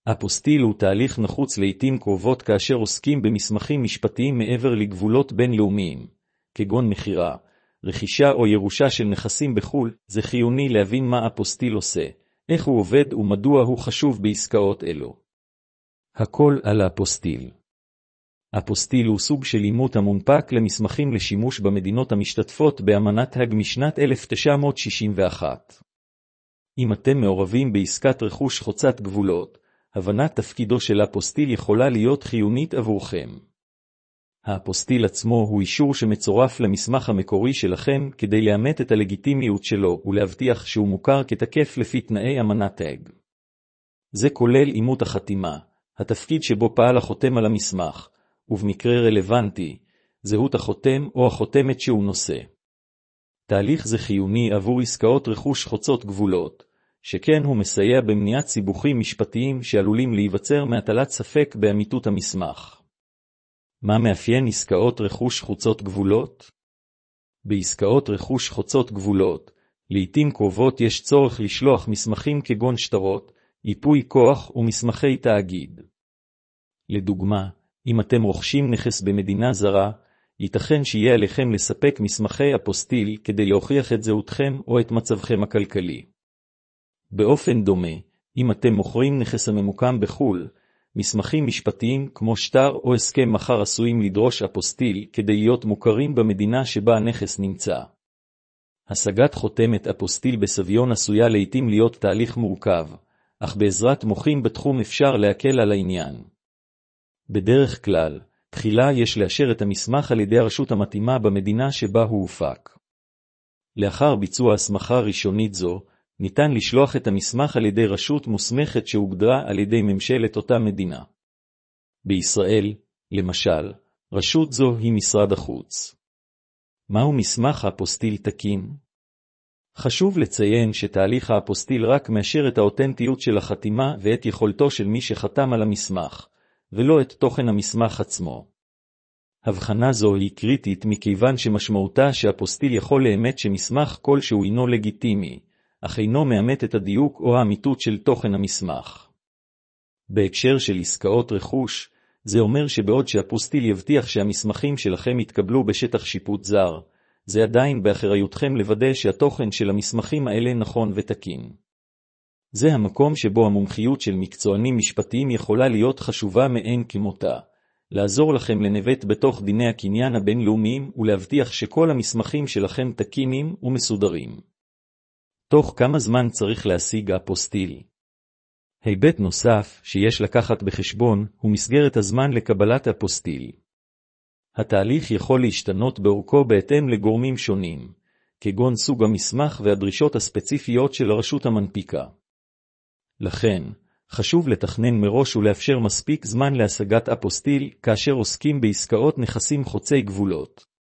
אפוסטיל הוא תהליך נחוץ לעתים קרובות כאשר עוסקים במסמכים משפטיים מעבר לגבולות בינלאומיים, כגון מחירה, רכישה או ירושה של נכסים בחו"ל. זה חיוני להבין מה אפוסטיל עושה, איך הוא עובד ומדוע הוא חשוב בעסקאות אלו. הכל על האפוסטיל. אפוסטיל הוא סוג של אימות המונפק למסמכים לשימוש במדינות המשתתפות באמנת האג משנת 1961. אם אתם מעורבים בעסקת רכוש חוצת גבולות, הבנת תפקידו של אפוסטיל יכולה להיות חיונית עבורכם. האפוסטיל עצמו הוא אישור שמצורף למסמך המקורי שלכם כדי לאמת את הלגיטימיות שלו ולהבטיח שהוא מוכר כתקף לפי תנאי אמנת האג. זה כולל אימות החתימה, התפקיד שבו פעל החותם על המסמך, ובמקרה רלוונטי, זהות החותם או החותמת שהוא נושא. תהליך זה חיוני עבור עסקאות רכוש חוצות גבולות, שכן הוא מסייע במניעת סיבוכים משפטיים שעלולים להיווצר מהטלת ספק באמיתות המסמך. מה מאפיין עסקאות רכוש חוצות גבולות? בעסקאות רכוש חוצות גבולות, לעתים קרובות יש צורך לשלוח מסמכים כגון שטרות, ייפוי כוח ומסמכי תאגיד. לדוגמה, אם אתם רוכשים נכס במדינה זרה, ייתכן שיהיה עליכם לספק מסמכי אפוסטיל כדי להוכיח את זהותכם או את מצבכם הכלכלי. באופן דומה, אם אתם מוכרים נכס הממוקם בחו"ל, מסמכים משפטיים כמו שטר או הסכם מחר עשויים לדרוש אפוסטיל כדי להיות מוכרים במדינה שבה הנכס נמצא. השגת חותמת אפוסטיל בסביון עשויה לעתים להיות תהליך מורכב, אך בעזרת מוחים בתחום אפשר להקל על העניין. בדרך כלל, תחילה יש לאשר את המסמך על ידי הרשות המתאימה במדינה שבה הוא הופק. לאחר ביצוע הסמכה ראשונית זו, ניתן לשלוח את המסמך על ידי רשות מוסמכת שהוגדרה על ידי ממשלת אותה מדינה. בישראל, למשל, רשות זו היא משרד החוץ. מהו מסמך האפוסטיל תקין? חשוב לציין שתהליך האפוסטיל רק מאשר את האותנטיות של החתימה ואת יכולתו של מי שחתם על המסמך, ולא את תוכן המסמך עצמו. הבחנה זו היא קריטית מכיוון שמשמעותה שהאפוסטיל יכול לאמת שמסמך כלשהו אינו לגיטימי, אך אינו מאמת את הדיוק או האמיתות של תוכן המסמך. בהקשר של עסקאות רכוש, זה אומר שבעוד שהאפוסטיל יבטיח שהמסמכים שלכם יתקבלו בשטח שיפוט זר, זה עדיין באחריותכם לוודא שהתוכן של המסמכים האלה נכון ותקין. זה המקום שבו המומחיות של מקצוענים משפטיים יכולה להיות חשובה מאין כמותה, לעזור לכם לנווט בתוך דיני הקניין הבינלאומיים ולהבטיח שכל המסמכים שלכם תקינים ומסודרים. תוך כמה זמן צריך להשיג אפוסטיל? היבט נוסף שיש לקחת בחשבון הוא מסגרת הזמן לקבלת אפוסטיל. התהליך יכול להשתנות באורכו בהתאם לגורמים שונים, כגון סוג המסמך והדרישות הספציפיות של הרשות המנפיקה. לכן, חשוב לתכנן מראש ולאפשר מספיק זמן להשגת אפוסטיל כאשר עוסקים בעסקאות נכסים חוצי גבולות.